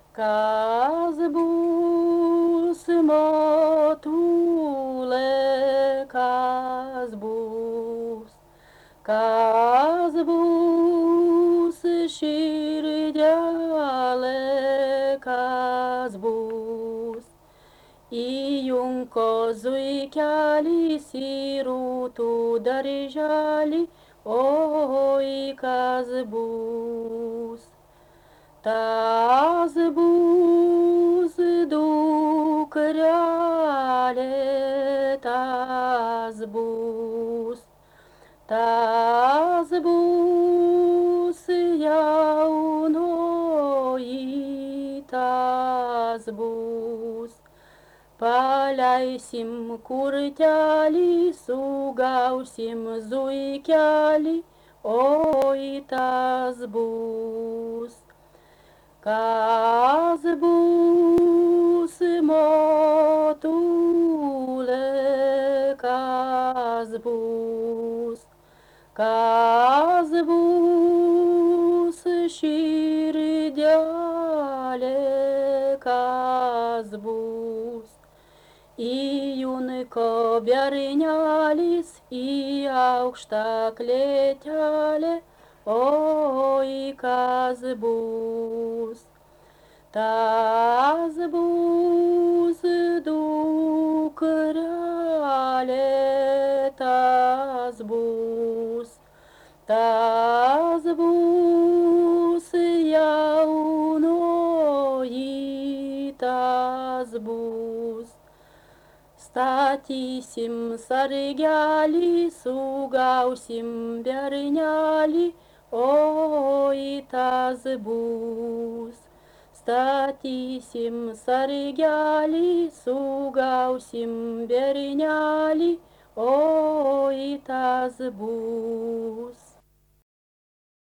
Kas būs, motule, kas būs? Kas būs, širdele, kas būs? Įjunko zuikelis į rūtų darželį, oi, kas bus? Tas bus dukrelė, tas bus. Tas bus jaunoji, tas bus. Paleisim kurtelį, sugausim zuikelį, oi, tas bus. Kas bus, motule, kas bus? Kas bus, širdele, kas bus? Įjunko bernelis į aukštą klėtelę, oi, kas bus? Tas bus dukrelė, tas bus. Tas bus jaunoji, tas bus. Statysim sargelį, sugausim bernelį, oi, tas bus. Statysim sargelį, sugausim bernelį, oi, tas bus.